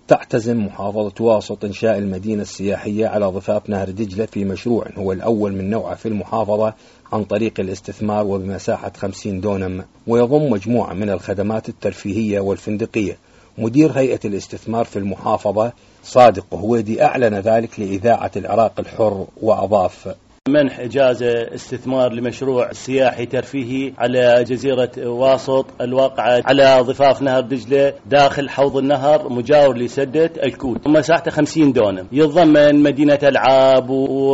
تعتزم محافظة واسط إنشاء المدينة السياحية على ضفاف نهر دجلة في مشروع هو الأول من نوعه في المحافظة عن طريق الاستثمار وبمساحة 50 دونم، ويضم مجموعة من الخدمات الترفيهية والفندقية. مدير هيئة الاستثمار في المحافظة صادق هويدي أعلن ذلك لإذاعة العراق الحر وأضاف: منح إجازة استثمار لمشروع سياحي ترفيهي على جزيرة واسط الواقعة على ضفاف نهر دجلة داخل حوض النهر مجاور لسدة الكوت، مساحته 50 دونم، يتضمن مدينة ألعاب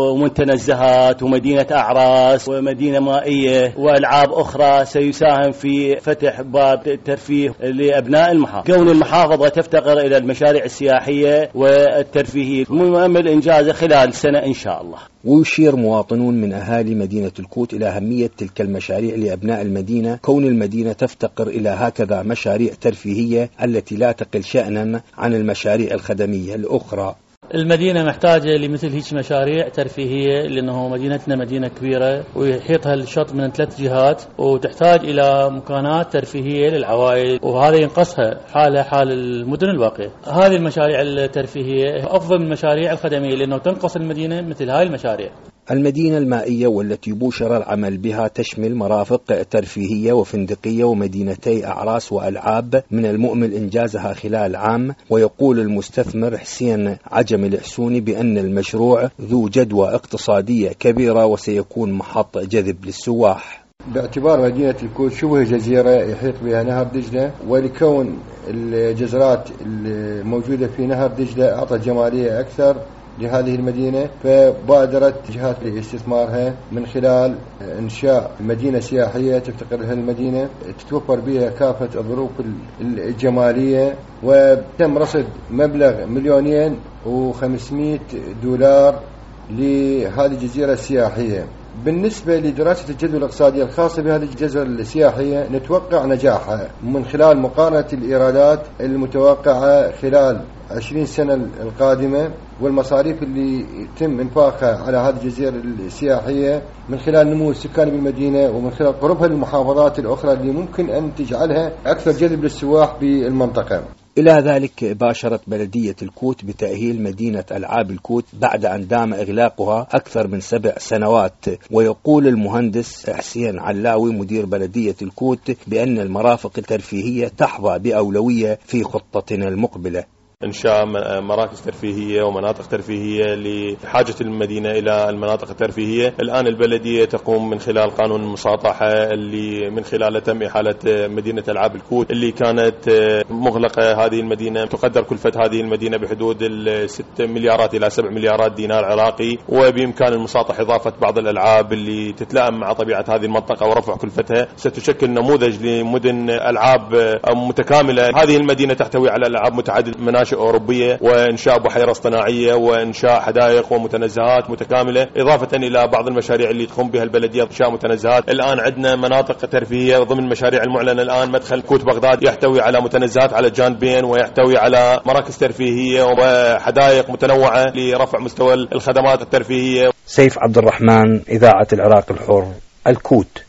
ومنتزهات ومدينة أعراس ومدينة مائية وألعاب أخرى، سيساهم في فتح باب الترفيه لأبناء المحافظة. كون المحافظة تفتقر إلى المشاريع السياحية والترفيهية، مؤمل إنجازه خلال سنة إن شاء الله. ويشير مواطنون من أهالي مدينة الكوت إلى أهمية تلك المشاريع لأبناء المدينة، كون المدينة تفتقر إلى هكذا مشاريع ترفيهية التي لا تقل شأنا عن المشاريع الخدمية الأخرى. المدينة محتاجة لمثل هيك مشاريع ترفيهية، لأنه مدينتنا مدينة كبيرة ويحيطها الشط من 3 جهات، وتحتاج إلى مكانات ترفيهية للعوائل، وهذا ينقصها حال المدن الباقية. هذه المشاريع الترفيهية أفضل من المشاريع الخدمية، لأنه تنقص المدينة مثل هاي المشاريع. المدينة المائية والتي بوشر العمل بها تشمل مرافق ترفيهية وفندقية ومدينتي أعراس وألعاب، من المؤمل إنجازها خلال عام. ويقول المستثمر حسين عجم الحسوني بأن المشروع ذو جدوى اقتصادية كبيرة وسيكون محط جذب للسواح. باعتبار مدينة الكوت شبه جزيرة يحيط بها نهر دجلة، ولكون الجزرات الموجودة في نهر دجلة أعطت جمالية أكثر لهذه المدينة، فبادرت جهات لاستثمارها من خلال إنشاء مدينة سياحية تفتقر لها المدينة، تتوفر بها كافة الظروف الجمالية، وتم رصد مبلغ $2,500,000 لهذه الجزيرة السياحية. بالنسبة لدراسة الجدوى الاقتصادية الخاصة بهذه الجزر السياحية، نتوقع نجاحها من خلال مقارنة الإيرادات المتوقعة خلال 20 سنة القادمة والمصاريف اللي يتم انفاقها على هذه الجزيرة السياحية من خلال نمو السكان بالمدينة، ومن خلال قربها للمحافظات الأخرى اللي ممكن أن تجعلها أكثر جذب للسواح بالمنطقة. إلى ذلك باشرت بلدية الكوت بتأهيل مدينة ألعاب الكوت بعد أن دام إغلاقها أكثر من 7 سنوات. ويقول المهندس حسين علاوي مدير بلدية الكوت بأن المرافق الترفيهية تحظى بأولوية في خطتنا المقبلة. إنشاء مراكز ترفيهية ومناطق ترفيهية لحاجة المدينة إلى المناطق الترفيهية. الآن البلدية تقوم من خلال قانون المساطحة اللي من خلاله تم إحالة مدينة ألعاب الكوت اللي كانت مغلقة. هذه المدينة تقدر كلفة هذه المدينة بحدود 6 مليارات إلى 7 مليارات دينار عراقي، وبإمكان المساطح إضافة بعض الألعاب اللي تتلائم مع طبيعة هذه المنطقة ورفع كلفتها، ستشكل نموذج لمدن ألعاب متكاملة. هذه المدينة تحتوي على ألعاب متعددة، مناشئ أوروبية، وإنشاء بحيرة اصطناعية، وإنشاء حدائق ومتنزهات متكاملة، إضافة إلى بعض المشاريع اللي تقوم بها البلدية إنشاء متنزهات. الآن عندنا مناطق ترفيهية ضمن المشاريع المعلنة الآن. مدخل كوت بغداد يحتوي على متنزهات على الجانبين، ويحتوي على مراكز ترفيهية وحدائق متنوعة لرفع مستوى الخدمات الترفيهية. سيف عبد الرحمن، إذاعة العراق الحر، الكوت.